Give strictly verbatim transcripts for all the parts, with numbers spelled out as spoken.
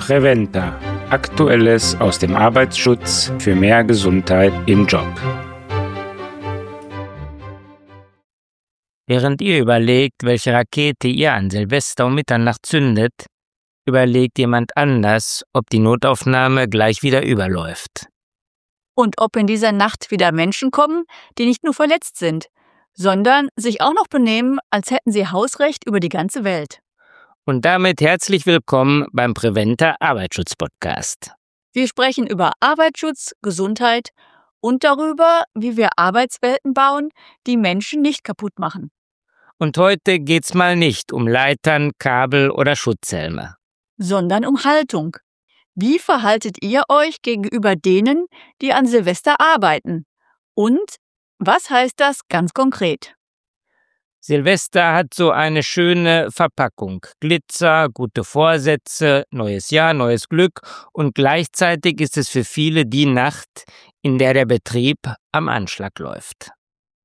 Preventa. Aktuelles aus dem Arbeitsschutz für mehr Gesundheit im Job. Während ihr überlegt, welche Rakete ihr an Silvester um Mitternacht zündet, überlegt jemand anders, ob die Notaufnahme gleich wieder überläuft. Und ob in dieser Nacht wieder Menschen kommen, die nicht nur verletzt sind, sondern sich auch noch benehmen, als hätten sie Hausrecht über die ganze Welt. Und damit herzlich willkommen beim Preventa Arbeitsschutz-Podcast. Wir sprechen über Arbeitsschutz, Gesundheit und darüber, wie wir Arbeitswelten bauen, die Menschen nicht kaputt machen. Und heute geht's mal nicht um Leitern, Kabel oder Schutzhelme, Sondern um Haltung. Wie verhaltet ihr euch gegenüber denen, die an Silvester arbeiten? Und was heißt das ganz konkret? Silvester hat so eine schöne Verpackung. Glitzer, gute Vorsätze, neues Jahr, neues Glück und gleichzeitig ist es für viele die Nacht, in der der Betrieb am Anschlag läuft.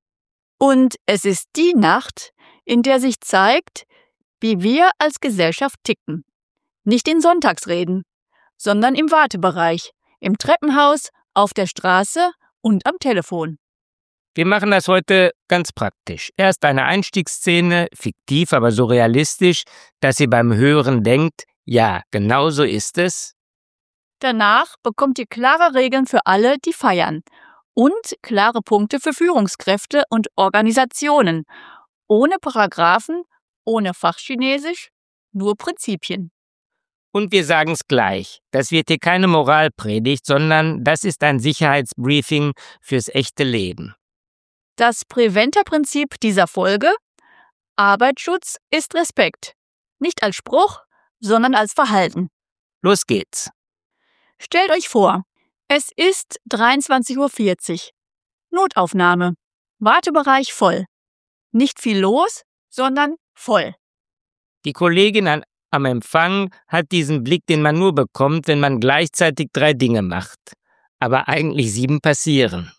Und es ist die Nacht, in der sich zeigt, wie wir als Gesellschaft ticken. Nicht in Sonntagsreden, sondern im Wartebereich, im Treppenhaus, auf der Straße und am Telefon. Wir machen das heute ganz praktisch. Erst eine Einstiegsszene, fiktiv, aber so realistisch, dass ihr beim Hören denkt, ja, genau so ist es. Danach bekommt ihr klare Regeln für alle, die feiern. Und klare Punkte für Führungskräfte und Organisationen. Ohne Paragraphen, ohne Fachchinesisch, nur Prinzipien. Und wir sagen es gleich, das wird hier keine Moralpredigt, sondern das ist ein Sicherheitsbriefing fürs echte Leben. Das Preventa-Prinzip dieser Folge: Arbeitsschutz ist Respekt. Nicht als Spruch, sondern als Verhalten. Los geht's. Stellt euch vor, es ist dreiundzwanzig Uhr vierzig. Notaufnahme. Wartebereich voll. Nicht viel los, sondern voll. Die Kollegin an, am Empfang hat diesen Blick, den man nur bekommt, wenn man gleichzeitig drei Dinge macht. Aber eigentlich sieben passieren.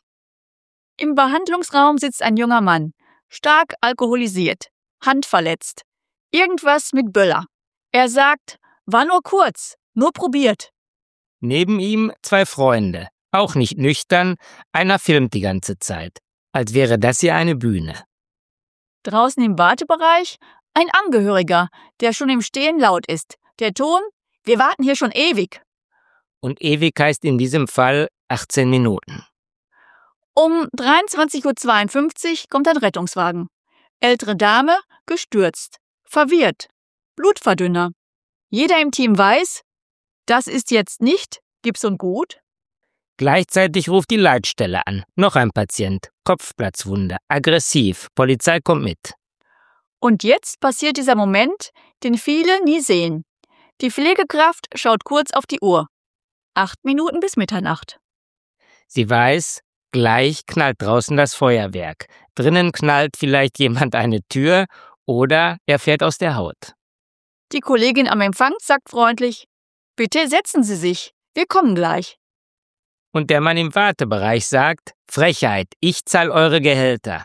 Im Behandlungsraum sitzt ein junger Mann, stark alkoholisiert, handverletzt. Irgendwas mit Böller. Er sagt, war nur kurz, nur probiert. Neben ihm zwei Freunde, auch nicht nüchtern, einer filmt die ganze Zeit, als wäre das hier eine Bühne. Draußen im Wartebereich ein Angehöriger, der schon im Stehen laut ist. Der Ton, wir warten hier schon ewig. Und ewig heißt in diesem Fall achtzehn Minuten. Um dreiundzwanzig Uhr zweiundfünfzig kommt ein Rettungswagen. Ältere Dame, gestürzt, verwirrt, Blutverdünner. Jeder im Team weiß, das ist jetzt nicht Gips und Gut. Gleichzeitig ruft die Leitstelle an. Noch ein Patient, Kopfplatzwunde, aggressiv, Polizei kommt mit. Und jetzt passiert dieser Moment, den viele nie sehen. Die Pflegekraft schaut kurz auf die Uhr. Acht Minuten bis Mitternacht. Sie weiß, gleich knallt draußen das Feuerwerk. Drinnen knallt vielleicht jemand eine Tür oder er fährt aus der Haut. Die Kollegin am Empfang sagt freundlich, bitte setzen Sie sich, wir kommen gleich. Und der Mann im Wartebereich sagt, Frechheit, ich zahle eure Gehälter.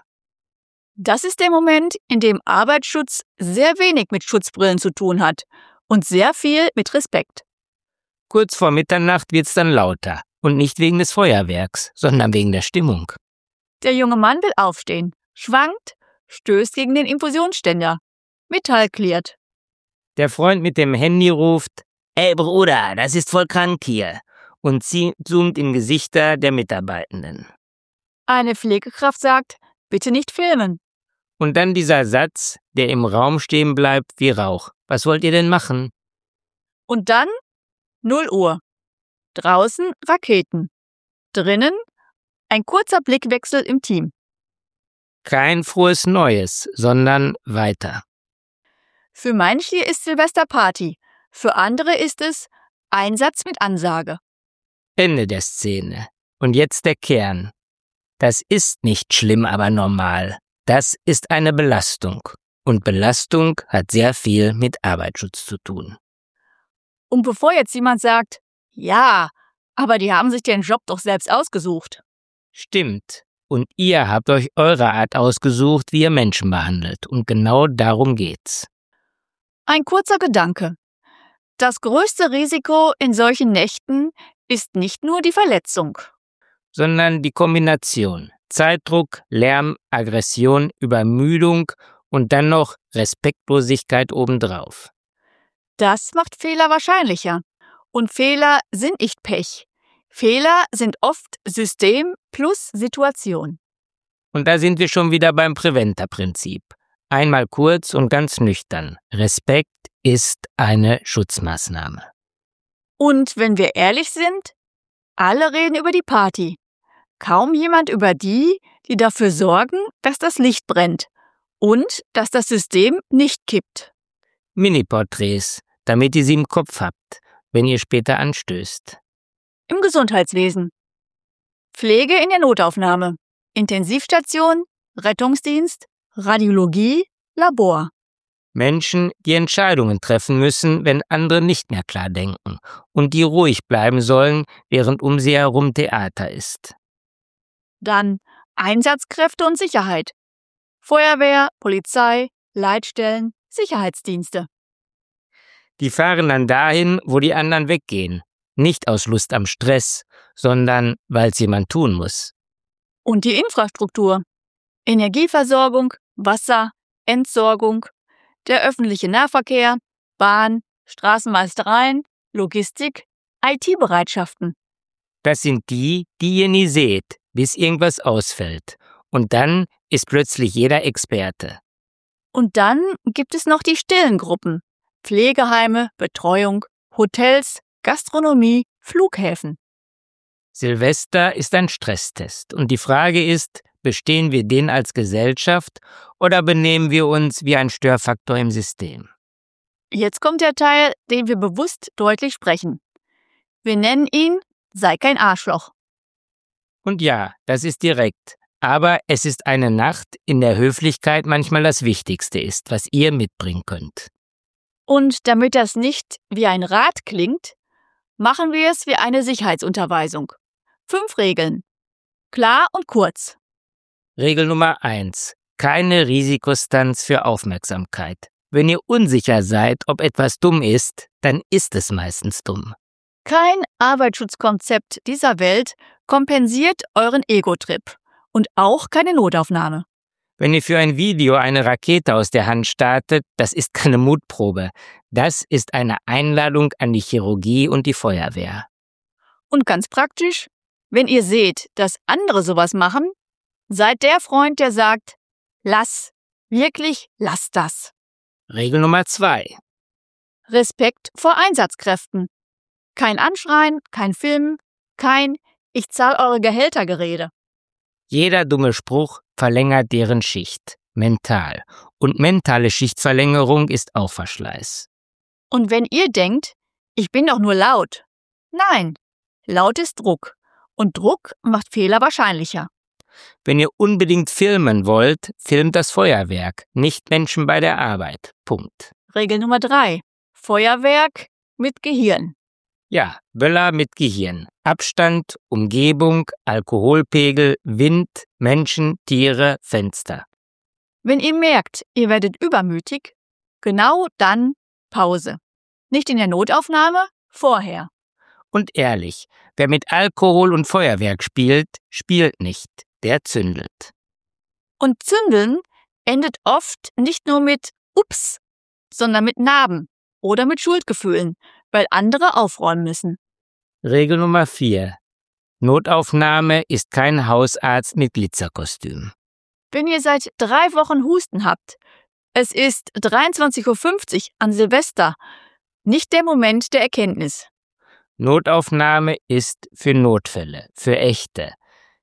Das ist der Moment, in dem Arbeitsschutz sehr wenig mit Schutzbrillen zu tun hat und sehr viel mit Respekt. Kurz vor Mitternacht wird's dann lauter. Und nicht wegen des Feuerwerks, sondern wegen der Stimmung. Der junge Mann will aufstehen, schwankt, stößt gegen den Infusionsständer. Metall klirrt. Der Freund mit dem Handy ruft, »Ey Bruder, das ist voll krank hier«, und sie zoomt in Gesichter der Mitarbeitenden. Eine Pflegekraft sagt, bitte nicht filmen. Und dann dieser Satz, der im Raum stehen bleibt wie Rauch. Was wollt ihr denn machen? Und dann null Uhr. Draußen Raketen. Drinnen ein kurzer Blickwechsel im Team. Kein frohes Neues, sondern weiter. Für manche ist Silvester Party, für andere ist es Einsatz mit Ansage. Ende der Szene. Und jetzt der Kern. Das ist nicht schlimm, aber normal. Das ist eine Belastung. Und Belastung hat sehr viel mit Arbeitsschutz zu tun. Und bevor jetzt jemand sagt, ja, aber die haben sich den Job doch selbst ausgesucht. Stimmt. Und ihr habt euch eure Art ausgesucht, wie ihr Menschen behandelt. Und genau darum geht's. Ein kurzer Gedanke. Das größte Risiko in solchen Nächten ist nicht nur die Verletzung, sondern die Kombination Zeitdruck, Lärm, Aggression, Übermüdung und dann noch Respektlosigkeit obendrauf. Das macht Fehler wahrscheinlicher. Und Fehler sind nicht Pech. Fehler sind oft System plus Situation. Und da sind wir schon wieder beim Präventerprinzip. Einmal kurz und ganz nüchtern. Respekt ist eine Schutzmaßnahme. Und wenn wir ehrlich sind, alle reden über die Party. Kaum jemand über die, die dafür sorgen, dass das Licht brennt und dass das System nicht kippt. Mini-Porträts, damit ihr sie im Kopf habt, wenn ihr später anstößt. Im Gesundheitswesen. Pflege in der Notaufnahme. Intensivstation, Rettungsdienst, Radiologie, Labor. Menschen, die Entscheidungen treffen müssen, wenn andere nicht mehr klar denken und die ruhig bleiben sollen, während um sie herum Theater ist. Dann Einsatzkräfte und Sicherheit. Feuerwehr, Polizei, Leitstellen, Sicherheitsdienste. Die fahren dann dahin, wo die anderen weggehen. Nicht aus Lust am Stress, sondern weil es jemand tun muss. Und die Infrastruktur. Energieversorgung, Wasser, Entsorgung, der öffentliche Nahverkehr, Bahn, Straßenmeistereien, Logistik, I T-Bereitschaften. Das sind die, die ihr nie seht, bis irgendwas ausfällt. Und dann ist plötzlich jeder Experte. Und dann gibt es noch die stillen Gruppen. Pflegeheime, Betreuung, Hotels, Gastronomie, Flughäfen. Silvester ist ein Stresstest. Und die Frage ist, bestehen wir den als Gesellschaft oder benehmen wir uns wie ein Störfaktor im System? Jetzt kommt der Teil, den wir bewusst deutlich sprechen. Wir nennen ihn Sei kein Arschloch. Und ja, das ist direkt. Aber es ist eine Nacht, in der Höflichkeit manchmal das Wichtigste ist, was ihr mitbringen könnt. Und damit das nicht wie ein Rat klingt, machen wir es wie eine Sicherheitsunterweisung. Fünf Regeln. Klar und kurz. Regel Nummer eins. Keine Risikostunts für Aufmerksamkeit. Wenn ihr unsicher seid, ob etwas dumm ist, dann ist es meistens dumm. Kein Arbeitsschutzkonzept dieser Welt kompensiert euren Ego-Trip. Und auch keine Notaufnahme. Wenn ihr für ein Video eine Rakete aus der Hand startet, das ist keine Mutprobe. Das ist eine Einladung an die Chirurgie und die Feuerwehr. Und ganz praktisch, wenn ihr seht, dass andere sowas machen, seid der Freund, der sagt, lass, wirklich lass das. Regel Nummer zwei. Respekt vor Einsatzkräften. Kein Anschreien, kein Filmen, kein Ich zahl eure Gehälter Gerede. Jeder dumme Spruch verlängert deren Schicht, mental. Und mentale Schichtverlängerung ist auch Verschleiß. Und wenn ihr denkt, ich bin doch nur laut. Nein, laut ist Druck. Und Druck macht Fehler wahrscheinlicher. Wenn ihr unbedingt filmen wollt, filmt das Feuerwerk, nicht Menschen bei der Arbeit. Punkt. Regel Nummer drei. Feuerwerk mit Gehirn. Ja, Böller mit Gehirn. Abstand, Umgebung, Alkoholpegel, Wind, Menschen, Tiere, Fenster. Wenn ihr merkt, ihr werdet übermütig, genau dann Pause. Nicht in der Notaufnahme, vorher. Und ehrlich, wer mit Alkohol und Feuerwerk spielt, spielt nicht. Der zündelt. Und zündeln endet oft nicht nur mit Ups, sondern mit Narben oder mit Schuldgefühlen, weil andere aufräumen müssen. Regel Nummer vier. Notaufnahme ist kein Hausarzt mit Glitzerkostüm. Wenn ihr seit drei Wochen Husten habt, es ist dreiundzwanzig Uhr fünfzig an Silvester, nicht der Moment der Erkenntnis. Notaufnahme ist für Notfälle, für echte.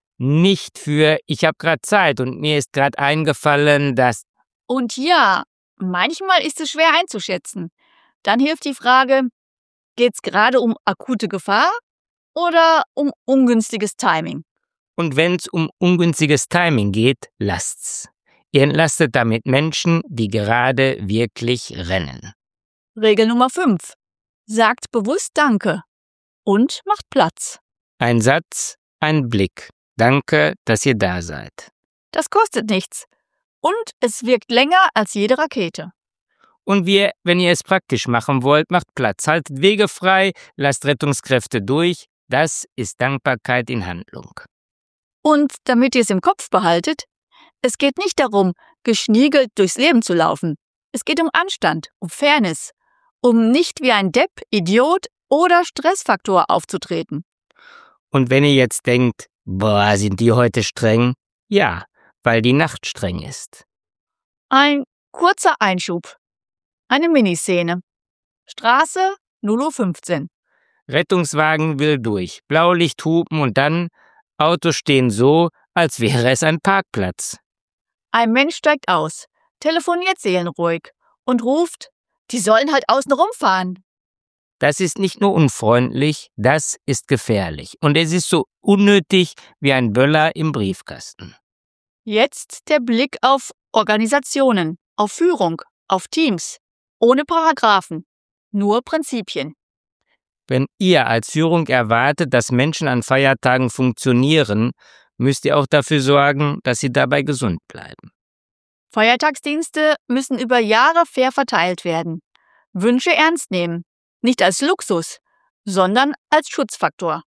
Nicht für, ich habe gerade Zeit und mir ist gerade eingefallen, dass... Und ja, manchmal ist es schwer einzuschätzen. Dann hilft die Frage, geht's gerade um akute Gefahr oder um ungünstiges Timing? Und wenn's um ungünstiges Timing geht, lasst's. Ihr entlastet damit Menschen, die gerade wirklich rennen. Regel Nummer fünf. Sagt bewusst Danke und macht Platz. Ein Satz, ein Blick. Danke, dass ihr da seid. Das kostet nichts und es wirkt länger als jede Rakete. Und wir, wenn ihr es praktisch machen wollt, macht Platz, haltet Wege frei, lasst Rettungskräfte durch. Das ist Dankbarkeit in Handlung. Und damit ihr es im Kopf behaltet, es geht nicht darum, geschniegelt durchs Leben zu laufen. Es geht um Anstand, um Fairness, um nicht wie ein Depp, Idiot oder Stressfaktor aufzutreten. Und wenn ihr jetzt denkt, boah, sind die heute streng? Ja, weil die Nacht streng ist. Ein kurzer Einschub. Eine Miniszene. Straße null Uhr fünfzehn. Rettungswagen will durch, Blaulicht hupen und dann Autos stehen so, als wäre es ein Parkplatz. Ein Mensch steigt aus, telefoniert seelenruhig und ruft, die sollen halt außen rumfahren. Das ist nicht nur unfreundlich, das ist gefährlich. Und es ist so unnötig wie ein Böller im Briefkasten. Jetzt der Blick auf Organisationen, auf Führung, auf Teams. Ohne Paragraphen, nur Prinzipien. Wenn ihr als Führung erwartet, dass Menschen an Feiertagen funktionieren, müsst ihr auch dafür sorgen, dass sie dabei gesund bleiben. Feiertagsdienste müssen über Jahre fair verteilt werden. Wünsche ernst nehmen, nicht als Luxus, sondern als Schutzfaktor.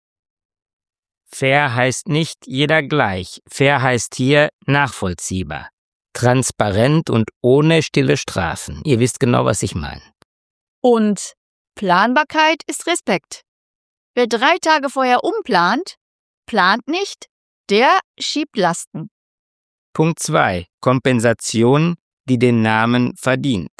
Fair heißt nicht jeder gleich. Fair heißt hier nachvollziehbar. Transparent und ohne stille Strafen. Ihr wisst genau, was ich meine. Und Planbarkeit ist Respekt. Wer drei Tage vorher umplant, plant nicht, der schiebt Lasten. Punkt zwei. Kompensation, die den Namen verdient.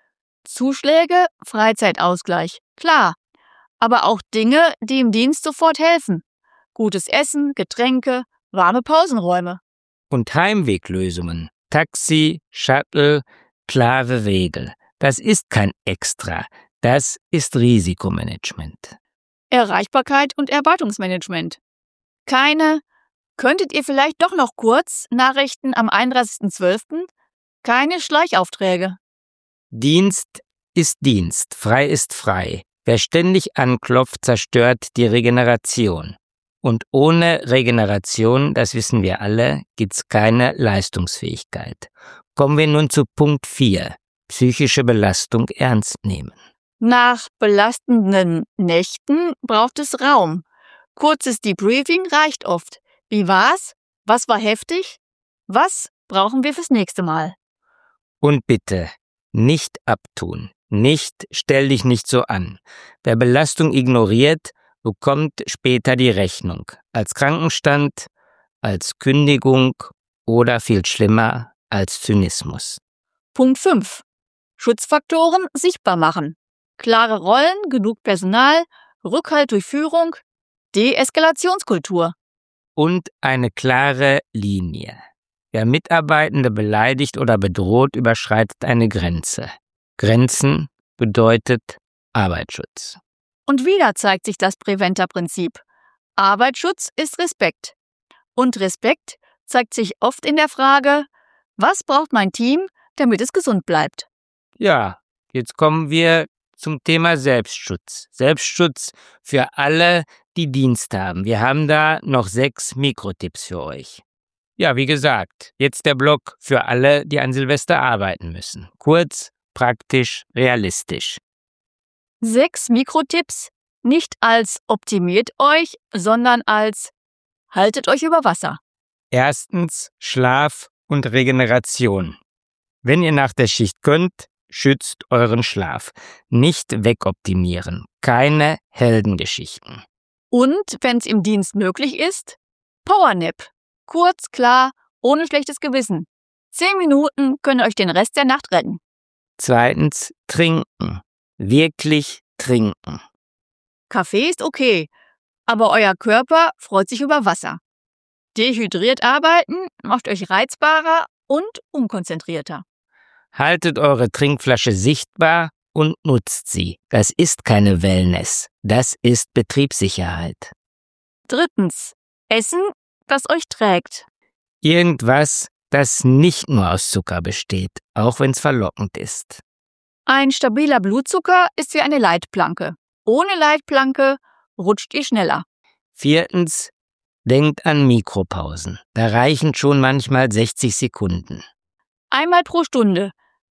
Zuschläge, Freizeitausgleich, klar. Aber auch Dinge, die im Dienst sofort helfen. Gutes Essen, Getränke, warme Pausenräume. Und Heimweglösungen. Taxi, Shuttle, klare Wege. Das ist kein Extra. Das ist Risikomanagement. Erreichbarkeit und Erwartungsmanagement. Keine, könntet ihr vielleicht doch noch kurz, Nachrichten am einunddreißigsten zwölften Keine Schleichaufträge. Dienst ist Dienst, frei ist frei. Wer ständig anklopft, zerstört die Regeneration. Und ohne Regeneration, das wissen wir alle, gibt's keine Leistungsfähigkeit. Kommen wir nun zu Punkt vier. Psychische Belastung ernst nehmen. Nach belastenden Nächten braucht es Raum. Kurzes Debriefing reicht oft. Wie war's? Was war heftig? Was brauchen wir fürs nächste Mal? Und bitte, nicht abtun. Nicht, stell dich nicht so an. Wer Belastung ignoriert, bekommt später die Rechnung. Als Krankenstand, als Kündigung oder viel schlimmer, als Zynismus. Punkt fünf. Schutzfaktoren sichtbar machen. Klare Rollen, genug Personal, Rückhalt durch Führung, Deeskalationskultur. Und eine klare Linie. Wer Mitarbeitende beleidigt oder bedroht, überschreitet eine Grenze. Grenzen bedeutet Arbeitsschutz. Und wieder zeigt sich das Preventer-Prinzip. Arbeitsschutz ist Respekt. Und Respekt zeigt sich oft in der Frage, was braucht mein Team, damit es gesund bleibt? Ja, jetzt kommen wir zum Thema Selbstschutz. Selbstschutz für alle, die Dienst haben. Wir haben da noch sechs Mikrotipps für euch. Ja, wie gesagt, jetzt der Block für alle, die an Silvester arbeiten müssen. Kurz, praktisch, realistisch. Sechs Mikrotipps, nicht als optimiert euch, sondern als haltet euch über Wasser. Erstens Schlaf und Regeneration. Wenn ihr nach der Schicht könnt, schützt euren Schlaf. Nicht wegoptimieren. Keine Heldengeschichten. Und, wenn es im Dienst möglich ist, Powernap. Kurz, klar, ohne schlechtes Gewissen. Zehn Minuten können euch den Rest der Nacht retten. Zweitens trinken. Wirklich trinken. Kaffee ist okay, aber euer Körper freut sich über Wasser. Dehydriert arbeiten macht euch reizbarer und unkonzentrierter. Haltet eure Trinkflasche sichtbar und nutzt sie. Das ist keine Wellness, das ist Betriebssicherheit. Drittens, Essen, das euch trägt. Irgendwas, das nicht nur aus Zucker besteht, auch wenn es verlockend ist. Ein stabiler Blutzucker ist wie eine Leitplanke. Ohne Leitplanke rutscht ihr schneller. Viertens, denkt an Mikropausen. Da reichen schon manchmal sechzig Sekunden. Einmal pro Stunde.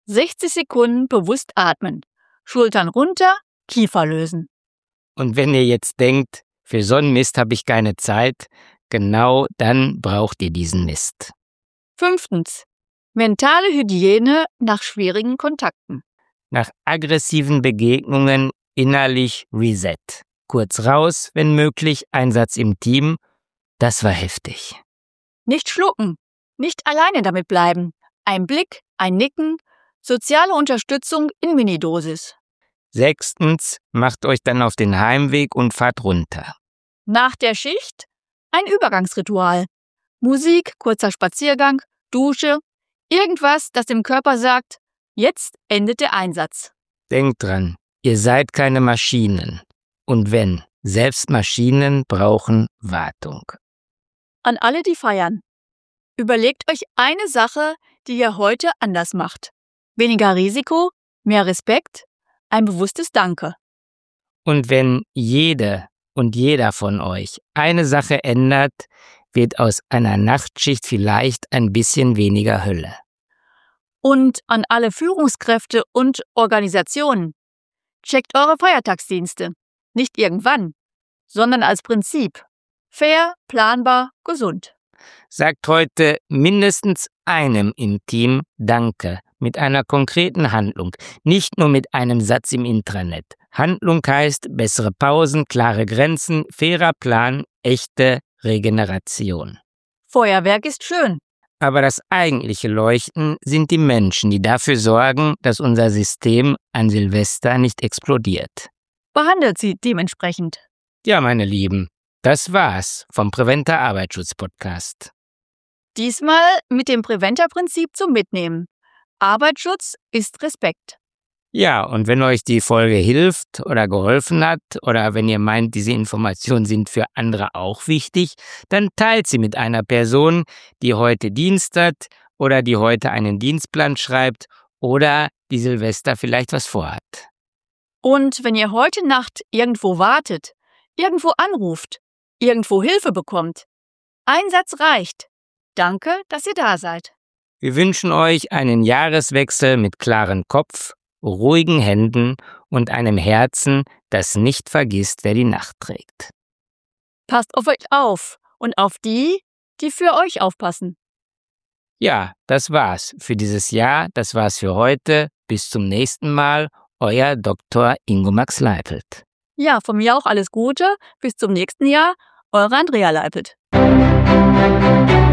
sechzig Sekunden bewusst atmen. Schultern runter, Kiefer lösen. Und wenn ihr jetzt denkt, für so einen Mist habe ich keine Zeit, genau dann braucht ihr diesen Mist. Fünftens. Mentale Hygiene nach schwierigen Kontakten. Nach aggressiven Begegnungen innerlich Reset. Kurz raus, wenn möglich, Einsatz im Team. Das war heftig. Nicht schlucken, nicht alleine damit bleiben. Ein Blick, ein Nicken, soziale Unterstützung in Minidosis. Sechstens, macht euch dann auf den Heimweg und fahrt runter. Nach der Schicht ein Übergangsritual. Musik, kurzer Spaziergang, Dusche, irgendwas, das dem Körper sagt, jetzt endet der Einsatz. Denkt dran, ihr seid keine Maschinen. Und wenn, selbst Maschinen brauchen Wartung. An alle, die feiern. Überlegt euch eine Sache, die ihr heute anders macht. Weniger Risiko, mehr Respekt, ein bewusstes Danke. Und wenn jede und jeder von euch eine Sache ändert, wird aus einer Nachtschicht vielleicht ein bisschen weniger Hölle. Und an alle Führungskräfte und Organisationen. Checkt eure Feiertagsdienste. Nicht irgendwann, sondern als Prinzip. Fair, planbar, gesund. Sagt heute mindestens einem im Team Danke mit einer konkreten Handlung, nicht nur mit einem Satz im Intranet. Handlung heißt bessere Pausen, klare Grenzen, fairer Plan, echte Regeneration. Feuerwerk ist schön. Aber das eigentliche Leuchten sind die Menschen, die dafür sorgen, dass unser System an Silvester nicht explodiert. Behandelt sie dementsprechend. Ja, meine Lieben, das war's vom Preventer Arbeitsschutz Podcast. Diesmal mit dem Preventer-Prinzip zum Mitnehmen. Arbeitsschutz ist Respekt. Ja, und wenn euch die Folge hilft oder geholfen hat oder wenn ihr meint, diese Informationen sind für andere auch wichtig, dann teilt sie mit einer Person, die heute Dienst hat oder die heute einen Dienstplan schreibt oder die Silvester vielleicht was vorhat. Und wenn ihr heute Nacht irgendwo wartet, irgendwo anruft, irgendwo Hilfe bekommt, ein Satz reicht. Danke, dass ihr da seid. Wir wünschen euch einen Jahreswechsel mit klarem Kopf, ruhigen Händen und einem Herzen, das nicht vergisst, wer die Nacht trägt. Passt auf euch auf und auf die, die für euch aufpassen. Ja, das war's für dieses Jahr, das war's für heute. Bis zum nächsten Mal, euer Doktor Ingo Max Leipelt. Ja, von mir auch alles Gute. Bis zum nächsten Jahr, eure Andrea Leipelt.